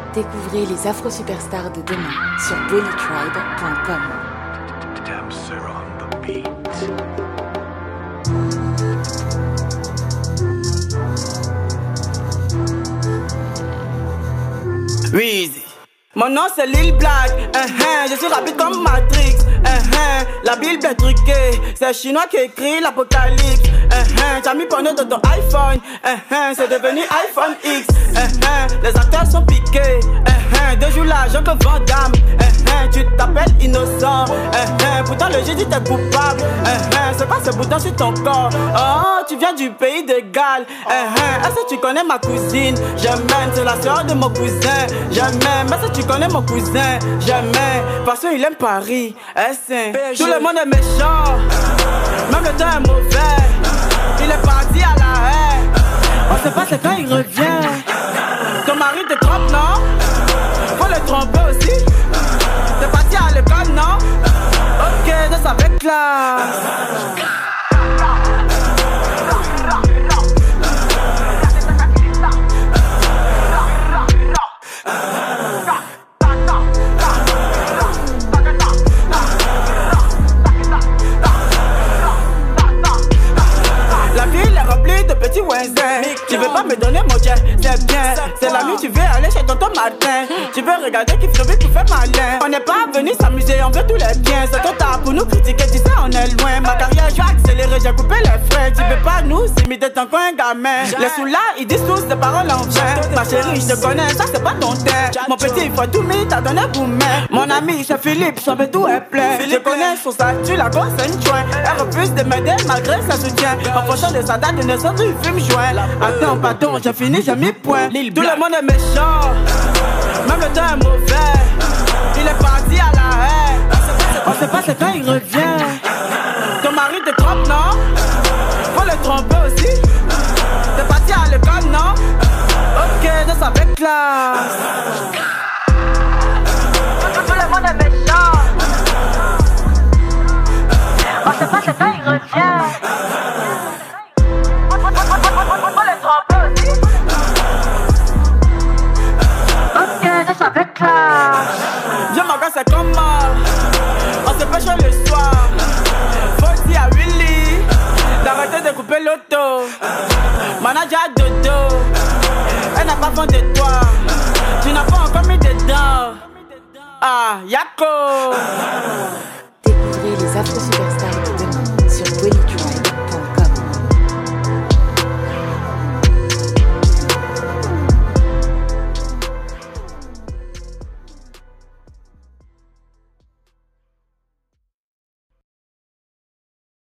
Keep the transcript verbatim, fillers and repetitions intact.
Découvrez les Afro-Superstars de demain sur bully tribe point com. Damser on the beat. Weezy. Mon nom c'est Lil Black, uh -huh. Je suis rapide comme Matrix, uh -huh. La Bible est truquée, c'est chinois qui écrit l'apocalypse, uh -huh. T'as mis porno dans ton iPhone, uh -huh. C'est devenu iPhone X, uh -huh. Les acteurs sont piqués, uh -huh. Deux jours l'argent que Van Damme, uh -huh. Tu t'appelles innocent, uh -huh. Pourtant le juge dit t'es coupable, uh -huh. C'est quoi ce bouton sur ton corps? Oh, tu viens du pays de Galles, uh -huh. Est-ce que tu connais ma cousine? Je m'aime, c'est la soeur de mon cousin. Je m'aime, est-ce que tu connais mon cousin? Jamais, parce qu'il aime Paris. S-un. Tout le monde est méchant, même le temps est mauvais. Il est parti à la haie, on sait pas c'est quand il revient. Ton mari te trompe, non? Faut le tromper aussi. T'es parti à l'école, non? Ok, danse avec classe. Petit Wenzel, tu veux pas me donner mon jet, c'est bien. C'est l'ami, tu veux aller chez tonton Martin. Tu veux regarder qui fait pour faire malin. On n'est pas venu s'amuser, on veut tous les biens. C'est trop tard pour nous critiquer, tu sais on est loin. Ma carrière je vais accélérer, j'ai coupé les freins. Tu veux pas nous imiter tant qu'un gamin. Les sous-là, ils disent tous des paroles en vain. Ma chérie, je te connais, ça c'est pas ton teint. Mon petit, il faut tout mis, t'as donné gourmet. Mon ami, c'est Philippe, son tout est plein. Je connais son statut, la grosse c'est une joint. Elle refuse de m'aider malgré sa soutien. En fonction de sa date de naissance, il fume joint. Attends, pardon, j'ai fini, j'ai mis point. Tout le monde est méchant, même le temps est mauvais. Il est parti à la haie, on sait pas c'est quand il revient. Ton mari te trompe, non? Faut le tromper aussi. T'es parti à l'école, non? Ok, danse avec classe. Tout le monde est méchant, on sait pas c'est quand il revient. Avec classe. Viens ma gars c'est comment? On se pêche le soir. Faut dire à Willy d'arrêter de couper l'auto. Manager dodo, elle n'a pas faim de toi. Tu n'as pas encore mis dedans. Ah, Yako.